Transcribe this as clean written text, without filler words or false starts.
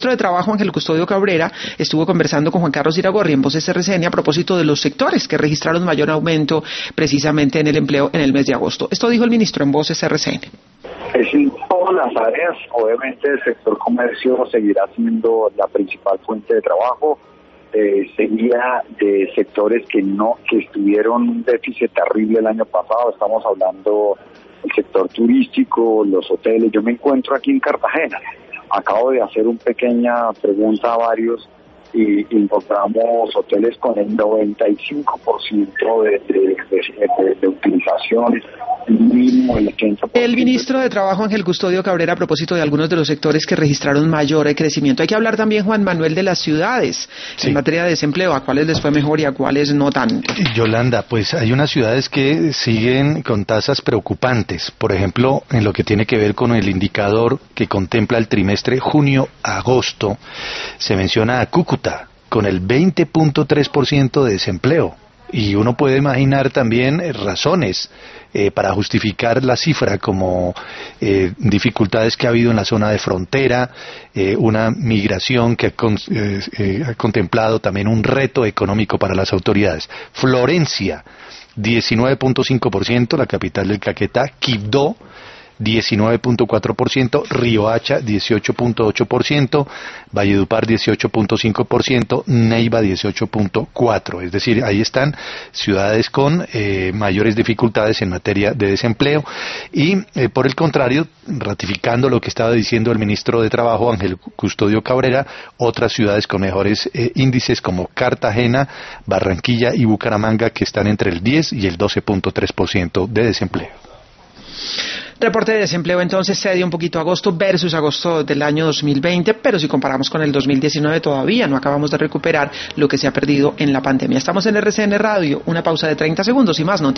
ministro de Trabajo, Ángel Custodio Cabrera, estuvo conversando con Juan Carlos Iragorri en Voces RCN a propósito de los sectores que registraron mayor aumento precisamente en el empleo en el mes de agosto. Esto dijo el ministro en Voces RCN. Es en todas las áreas. Obviamente el sector comercio seguirá siendo la principal fuente de trabajo. Seguía de sectores que estuvieron un déficit terrible el año pasado. Estamos hablando del sector turístico, los hoteles. Yo me encuentro aquí en Cartagena. Acabo de hacer una pequeña pregunta a varios y encontramos hoteles con el 95% de utilización, mínimo el 80%. El ministro de Trabajo, Ángel Custodio Cabrera, a propósito de algunos de los sectores que registraron mayor crecimiento. Hay que hablar también, Juan Manuel, de las ciudades, sí, en materia de desempleo, a cuáles les fue mejor y a cuáles no tanto. Yolanda, pues hay unas ciudades que siguen con tasas preocupantes. Por ejemplo, en lo que tiene que ver con el indicador que contempla el trimestre junio-agosto, se menciona a Cúcuta, con el 20.3% de desempleo. Y uno puede imaginar también razones para justificar la cifra, como dificultades que ha habido en la zona de frontera, una migración que ha contemplado también un reto económico para las autoridades. Florencia, 19.5%, la capital del Caquetá. Quibdó, 19.4%, Riohacha 18.8%, Valledupar 18.5%, Neiva 18.4%. Es decir, ahí están ciudades con mayores dificultades en materia de desempleo y por el contrario, ratificando lo que estaba diciendo el ministro de Trabajo, Ángel Custodio Cabrera, otras ciudades con mejores índices como Cartagena, Barranquilla y Bucaramanga, que están entre el 10 y el 12.3% de desempleo. Reporte de desempleo entonces cede un poquito agosto versus agosto del año 2020, pero si comparamos con el 2019 todavía no acabamos de recuperar lo que se ha perdido en la pandemia. Estamos en RCN Radio, una pausa de 30 segundos y más noticias.